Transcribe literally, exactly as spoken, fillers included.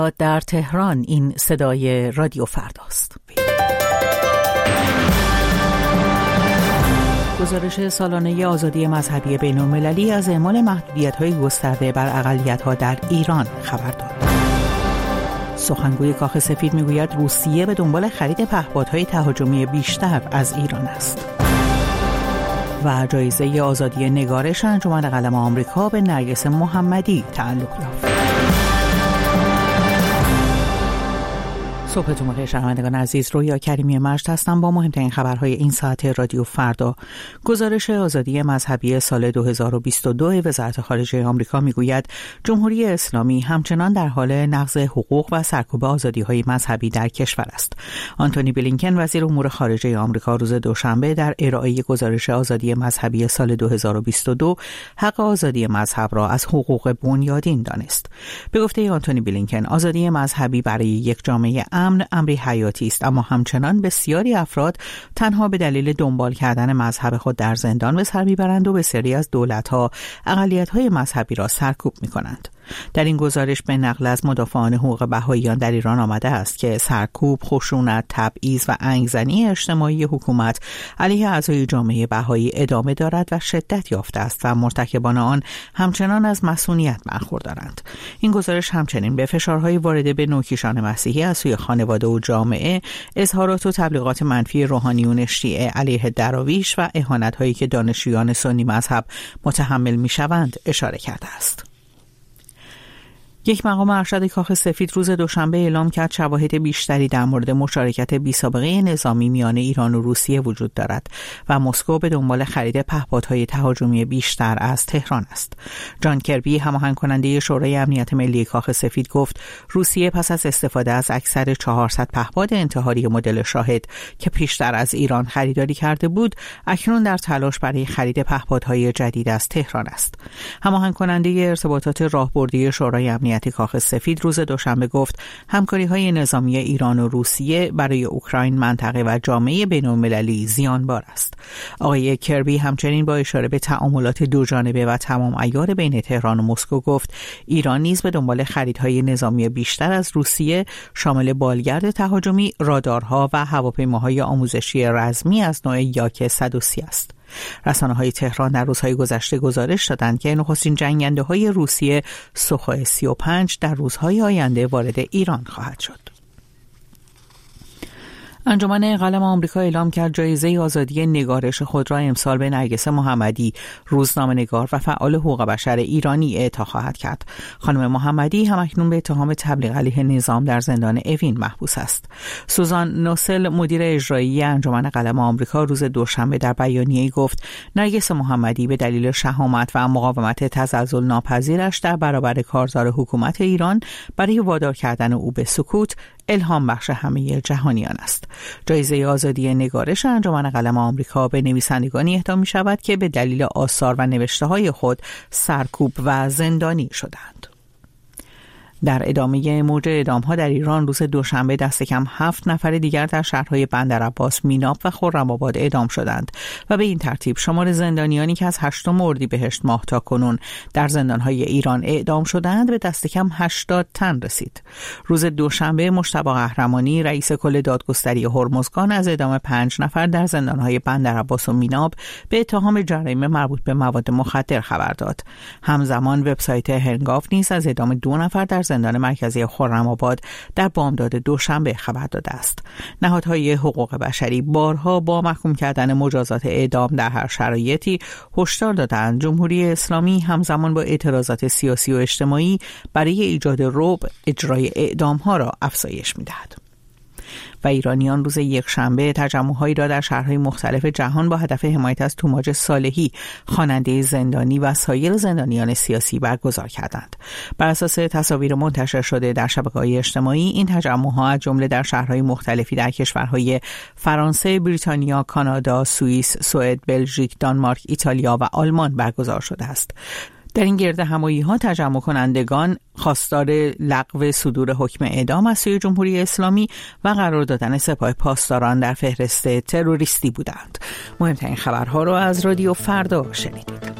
در تهران این صدای رادیو فرداست. گزارش سالانه آزادی مذهبی بین‌المللی از اعمال محدودیت‌های گسترده بر اقلیت‌ها در ایران خبر داد. سخنگوی کاخ سفید میگوید روسیه به دنبال خرید پهپادهای تهاجمی بیشتر از ایران است. و جایزه آزادی نگارش انجمن قلم آمریکا به نرگس محمدی تعلق یافت. صبحتون بخیر شنوندگان عزیز، رویا کریمی مجد هستم با مهمترین خبرهای این ساعت رادیو فردا. گزارش آزادی مذهبی سال دو هزار و بیست و دو وزارت خارجه آمریکا میگوید جمهوری اسلامی همچنان در حال نقض حقوق و سرکوب آزادی‌های مذهبی در کشور است. آنتونی بلینکن وزیر امور خارجه آمریکا روز دوشنبه در ارائه گزارش آزادی مذهبی سال دو هزار و بیست و دو حق آزادی مذهب را از حقوق بنیادین دانست. به گفته آنتونی بلینکن آزادی مذهبی برای یک جامعه امن امری حیاتی است، اما همچنان بسیاری افراد تنها به دلیل دنبال کردن مذهب خود در زندان به سر میبرند و بسیاری از دولت‌ها اقلیت‌های مذهبی را سرکوب می‌کنند. در این گزارش به نقل از مدافعان حقوق بهائیان در ایران آمده است که سرکوب، خشونت، تبعیض و انگزنی اجتماعی حکومت علیه اعضای جامعه بهایی ادامه دارد و شدت یافته است و مرتکبان آن همچنان از مسئولیت برخوردارند. این گزارش همچنین به فشارهای وارده به نوکیشان مسیحی از سوی خانواده و جامعه، اظهارات و تبلیغات منفی روحانیون شیعه علیه دراویش و اهانت‌هایی که دانشجویان سنی مذهب متحمل می‌شوند اشاره کرده است. یک مقام ارشد کاخ سفید روز دوشنبه اعلام کرد شواهد بیشتری در مورد مشارکت بی‌سابقه نظامی میان ایران و روسیه وجود دارد و مسکو به دنبال خرید پهپادهای تهاجمی بیشتر از تهران است. جان کربی، هماهنگ کننده شورای امنیت ملی کاخ سفید، گفت روسیه پس از استفاده از اکثر چهارصد پهپاد انتحاری مدل شاهد که پیشتر از ایران خریداری کرده بود، اکنون در تلاش برای خرید پهپادهای جدید از تهران است. هماهنگ کننده ارتباطات راهبردی شورای امنیت کاخ سفید روز دوشنبه گفت همکاری‌های نظامی ایران و روسیه برای اوکراین، منطقه و جامعه بین‌المللی زیانبار است. آقای کربی همچنین با اشاره به تعاملات دوجانبه و تمام عیار بین تهران و مسکو گفت ایران نیز به دنبال خریدهای نظامی بیشتر از روسیه شامل بالگرد تهاجمی، رادارها و هواپیماهای آموزشی رزمی از نوع یاک صد و سی است. رسانه‌های تهران در روزهای گذشته گزارش دادند که نخستین جنگنده‌های روسیه سوخوی سی و پنج در روزهای آینده وارد ایران خواهد شد. انجمن قلم آمریکا اعلام کرد جایزه آزادی نگارش خود را امسال به نرگس محمدی، روزنامه‌نگار و فعال حقوق بشر ایرانی، اعطا خواهد کرد. خانم محمدی همکنون به اتهام تبلیغ علیه نظام در زندان اوین محبوس است. سوزان نوسل، مدیر اجرایی انجمن قلم آمریکا، روز دوشنبه در بیانیه‌ای گفت نرگس محمدی به دلیل شهامت و مقاومت تزلزل ناپذیرش در برابر کارزار حکومت ایران برای وادار کردن او به سکوت الهام بخش همه جهانیان است. جایزه آزادی نگارش انجمن قلم آمریکا به نویسندگانی اهدا می شود که به دلیل آثار و نوشته‌های خود سرکوب و زندانی شدند. در ادامه موج اعدام‌ها در ایران روز دوشنبه دست کم هفت نفر دیگر در شهرهای بندرعباس، میناب و خرم‌آباد اعدام شدند و به این ترتیب شمار زندانیانی که از هشتم اردیبهشت ماه تا کنون در زندان‌های ایران اعدام شدند به دست کم هشتاد تن رسید. روز دوشنبه مجتبی قهرمانی، رئیس کل دادگستری هرمزگان، از اعدام پنج نفر در زندان‌های بندرعباس و میناب به اتهام جرایم مربوط به مواد مخدر خبر داد. همزمان وبسایت هنگاو نیز از اعدام دو نفر در زندان مرکزی خرم‌آباد در بامداد دوشنبه خبر داده است. نهادهای حقوق بشری بارها با محکوم کردن مجازات اعدام در هر شرایطی هشدار دادند جمهوری اسلامی همزمان با اعتراضات سیاسی و اجتماعی برای ایجاد رعب اجرای اعدام‌ها را افزایش می‌دهد. و ایرانیان روز یکشنبه تجمع‌هایی را در شهرهای مختلف جهان با هدف حمایت از توماج صالحی، خواننده زندانی و سایر زندانیان سیاسی برگزار کردند. بر اساس تصاویر منتشر شده در شبکه‌های اجتماعی، این تجمع‌ها از جمله در شهرهای مختلفی در کشورهای فرانسه، بریتانیا، کانادا، سوئیس، سوئد، بلژیک، دانمارک، ایتالیا و آلمان برگزار شده است. در این گرد همایی ها تجمع کنندگان خواستار لغو صدور حکم اعدام از سوی جمهوری اسلامی و قرار دادن سپاه پاسداران در فهرست تروریستی بودند. مهمترین خبرها را از رادیو فردا شنیدید.